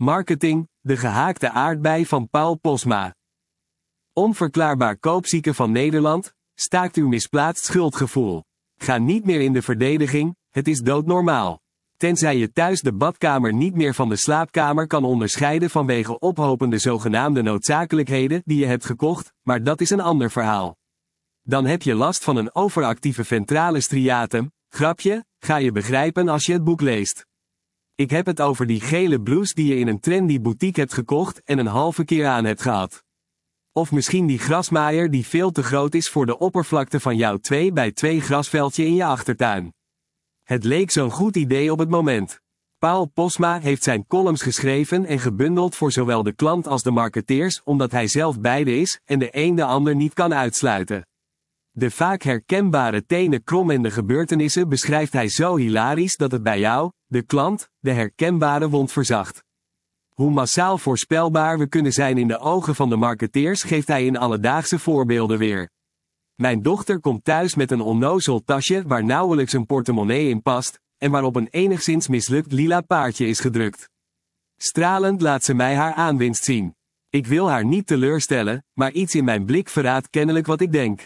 Marketing, de gehaakte aardbei van Paul Posma. Onverklaarbaar koopzieke van Nederland, staakt uw misplaatst schuldgevoel. Ga niet meer in de verdediging, het is doodnormaal. Tenzij je thuis de badkamer niet meer van de slaapkamer kan onderscheiden vanwege ophopende zogenaamde noodzakelijkheden die je hebt gekocht, maar dat is een ander verhaal. Dan heb je last van een overactieve ventrale striatum, grapje, ga je begrijpen als je het boek leest. Ik heb het over die gele blouse die je in een trendy boutique hebt gekocht en een halve keer aan hebt gehad. Of misschien die grasmaaier die veel te groot is voor de oppervlakte van jouw 2x2 grasveldje in je achtertuin. Het leek zo'n goed idee op het moment. Paul Posma heeft zijn columns geschreven en gebundeld voor zowel de klant als de marketeers omdat hij zelf beide is en de een de ander niet kan uitsluiten. De vaak herkenbare tenen krommende gebeurtenissen beschrijft hij zo hilarisch dat het bij jou, de klant, de herkenbare wond verzacht. Hoe massaal voorspelbaar we kunnen zijn in de ogen van de marketeers geeft hij in alledaagse voorbeelden weer. Mijn dochter komt thuis met een onnozel tasje waar nauwelijks een portemonnee in past, en waarop een enigszins mislukt lila paardje is gedrukt. Stralend laat ze mij haar aanwinst zien. Ik wil haar niet teleurstellen, maar iets in mijn blik verraadt kennelijk wat ik denk.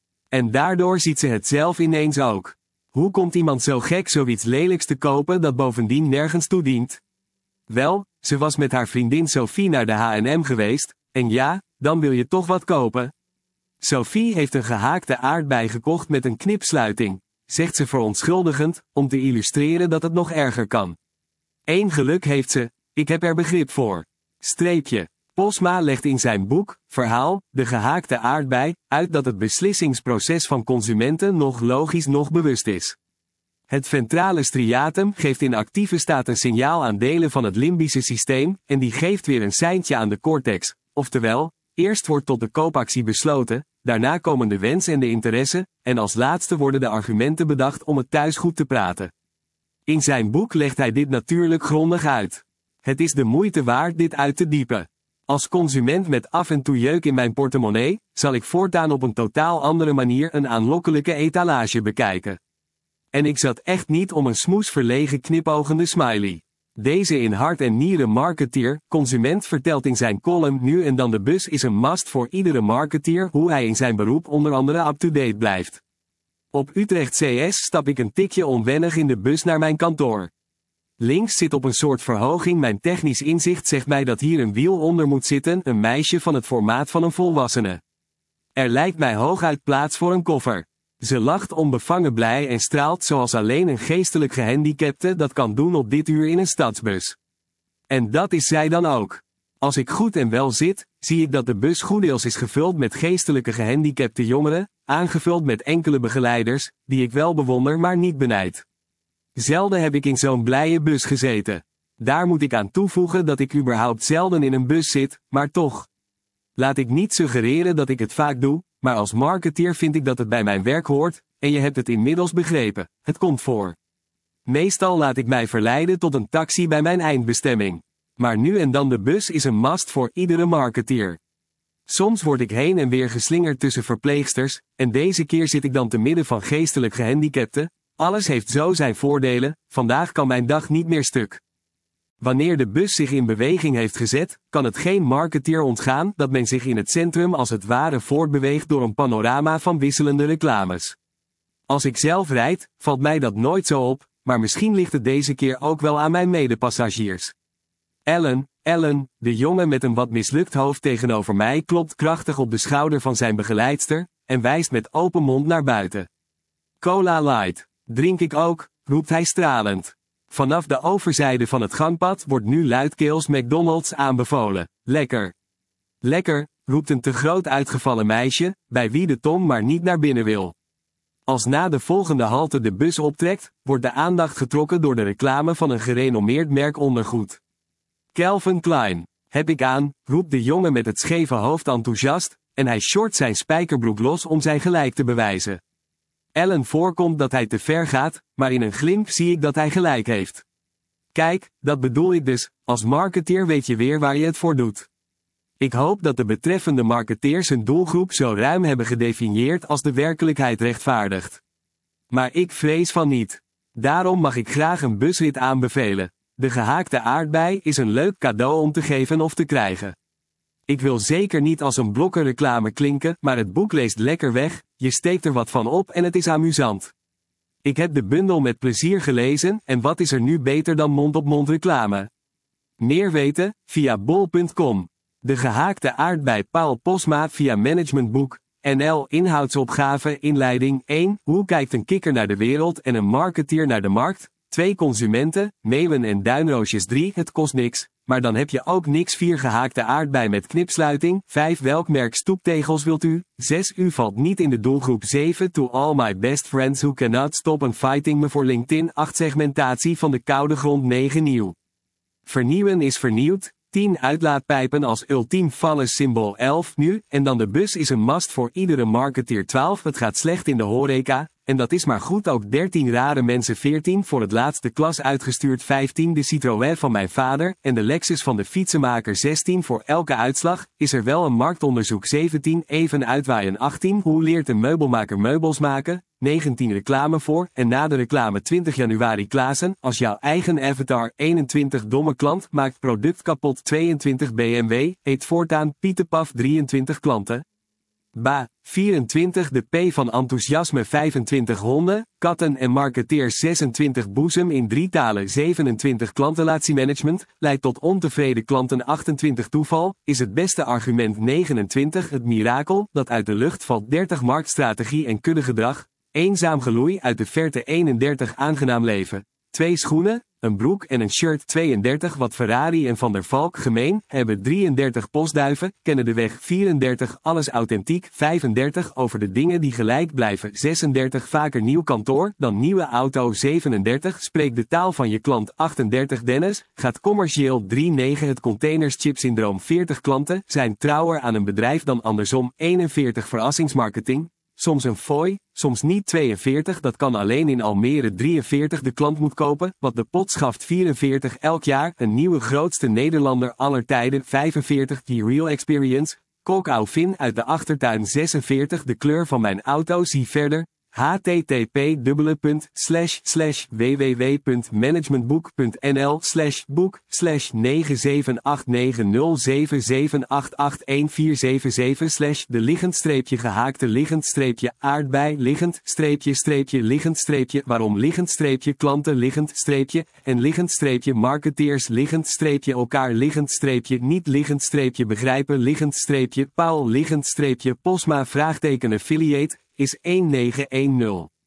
En daardoor ziet ze het zelf ineens ook. Hoe komt iemand zo gek zoiets lelijks te kopen dat bovendien nergens toe dient? Wel, ze was met haar vriendin Sophie naar de H&M geweest, en ja, dan wil je toch wat kopen. Sophie heeft een gehaakte aardbei gekocht met een knipsluiting, zegt ze verontschuldigend, om te illustreren dat het nog erger kan. Eén geluk heeft ze, ik heb er begrip voor. Streepje. Posma legt in zijn boek, Verhaal, de gehaakte aardbei, uit dat het beslissingsproces van consumenten nog logisch nog bewust is. Het ventrale striatum geeft in actieve staat een signaal aan delen van het limbische systeem, en die geeft weer een seintje aan de cortex, oftewel, eerst wordt tot de koopactie besloten, daarna komen de wens en de interesse, en als laatste worden de argumenten bedacht om het thuis goed te praten. In zijn boek legt hij dit natuurlijk grondig uit. Het is de moeite waard dit uit te diepen. Als consument met af en toe jeuk in mijn portemonnee, zal ik voortaan op een totaal andere manier een aanlokkelijke etalage bekijken. En ik zat echt niet om een smoesverlegen knipogende smiley. Deze in hart en nieren marketeer, consument vertelt in zijn column Nu en dan de bus is een must voor iedere marketeer hoe hij in zijn beroep onder andere up-to-date blijft. Op Utrecht CS stap ik een tikje onwennig in de bus naar mijn kantoor. Links zit op een soort verhoging mijn technisch inzicht zegt mij dat hier een wiel onder moet zitten, een meisje van het formaat van een volwassene. Er lijkt mij hooguit plaats voor een koffer. Ze lacht onbevangen blij en straalt zoals alleen een geestelijk gehandicapte dat kan doen op dit uur in een stadsbus. En dat is zij dan ook. Als ik goed en wel zit, zie ik dat de bus goeddeels is gevuld met geestelijke gehandicapte jongeren, aangevuld met enkele begeleiders, die ik wel bewonder maar niet benijd. Zelden heb ik in zo'n blije bus gezeten. Daar moet ik aan toevoegen dat ik überhaupt zelden in een bus zit, maar toch. Laat ik niet suggereren dat ik het vaak doe, maar als marketeer vind ik dat het bij mijn werk hoort, en je hebt het inmiddels begrepen, het komt voor. Meestal laat ik mij verleiden tot een taxi bij mijn eindbestemming. Maar nu en dan de bus is een must voor iedere marketeer. Soms word ik heen en weer geslingerd tussen verpleegsters, en deze keer zit ik dan te midden van geestelijk gehandicapten. Alles heeft zo zijn voordelen, vandaag kan mijn dag niet meer stuk. Wanneer de bus zich in beweging heeft gezet, kan het geen marketeer ontgaan dat men zich in het centrum als het ware voortbeweegt door een panorama van wisselende reclames. Als ik zelf rijd, valt mij dat nooit zo op, maar misschien ligt het deze keer ook wel aan mijn medepassagiers. Ellen, de jongen met een wat mislukt hoofd tegenover mij klopt krachtig op de schouder van zijn begeleidster, en wijst met open mond naar buiten. Cola Light. Drink ik ook, roept hij stralend. Vanaf de overzijde van het gangpad wordt nu luidkeels McDonald's aanbevolen. Lekker. Lekker, roept een te groot uitgevallen meisje, bij wie de tong maar niet naar binnen wil. Als na de volgende halte de bus optrekt, wordt de aandacht getrokken door de reclame van een gerenommeerd merk ondergoed. Calvin Klein. Heb ik aan, roept de jongen met het scheve hoofd enthousiast, en hij short zijn spijkerbroek los om zijn gelijk te bewijzen. Ellen voorkomt dat hij te ver gaat, maar in een glimp zie ik dat hij gelijk heeft. Kijk, dat bedoel ik dus, als marketeer weet je weer waar je het voor doet. Ik hoop dat de betreffende marketeers hun doelgroep zo ruim hebben gedefinieerd als de werkelijkheid rechtvaardigt. Maar ik vrees van niet. Daarom mag ik graag een busrit aanbevelen. De gehaakte aardbei is een leuk cadeau om te geven of te krijgen. Ik wil zeker niet als een blokkenreclame klinken, maar het boek leest lekker weg, je steekt er wat van op en het is amusant. Ik heb de bundel met plezier gelezen en wat is er nu beter dan mond-op-mond reclame? Meer weten? Via bol.com. De gehaakte aardbei Paul Posma via Managementboek. NL Inhoudsopgave Inleiding 1. Hoe kijkt een kikker naar de wereld en een marketeer naar de markt? 2 consumenten, meeuwen en duinroosjes 3. Het kost niks, maar dan heb je ook niks. 4 gehaakte aardbei met knipsluiting. 5 welk merk stoeptegels wilt u? 6 u valt niet in de doelgroep. 7 to all my best friends who cannot stop on fighting me voor LinkedIn. 8 segmentatie van de koude grond. 9 nieuw. Vernieuwen is vernieuwd. 10 uitlaatpijpen als ultiem fallus-symbool. 11 nu, en dan de bus is een must voor iedere marketeer. 12 het gaat slecht in de horeca, en dat is maar goed ook. 13 rare mensen. 14 voor het laatste klas uitgestuurd. 15 de Citroën van mijn vader, en de Lexus van de fietsenmaker. 16 voor elke uitslag, is er wel een marktonderzoek. 17 even uitwaaien. 18 hoe leert een meubelmaker meubels maken? 19 reclame voor, en na de reclame 20 januari Klaassen, als jouw eigen avatar. 21 domme klant maakt product kapot. 22 BMW, eet voortaan Pieterpaf. 23 klanten. Ba. 24 de P van enthousiasme. 25 honden, katten en marketeers. 26 boezem in 3 talen. 27 klantenrelatiemanagement, leidt tot ontevreden klanten. 28 toeval, is het beste argument. 29 het mirakel, dat uit de lucht valt. 30 marktstrategie en kuddegedrag. Eenzaam geloei uit de verte. 31 aangenaam leven. 2 schoenen, een broek en een shirt. 32 wat Ferrari en Van der Valk gemeen hebben. 33 postduiven, kennen de weg. 34 alles authentiek. 35 over de dingen die gelijk blijven. 36 vaker nieuw kantoor dan nieuwe auto. 37 spreek de taal van je klant. 38 Dennis gaat commercieel. 39 het containerschip syndroom. 40 klanten zijn trouwer aan een bedrijf dan andersom. 41 verrassingsmarketing. Soms een fooi, soms niet. 42 dat kan alleen in Almere. 43 de klant moet kopen, wat de pot schaft. 44 elk jaar een nieuwe grootste Nederlander aller tijden. 45 die real experience, Kokau Vin uit de achtertuin. 46 de kleur van mijn auto. Zie verder. http://www.managementboek.nl/boek/9789077881477/ de liggend-gehaakte aardbei waarom liggend-klanten en liggend-marketeers elkaar niet liggend-begrijpen Paul Posma affiliate is 1910.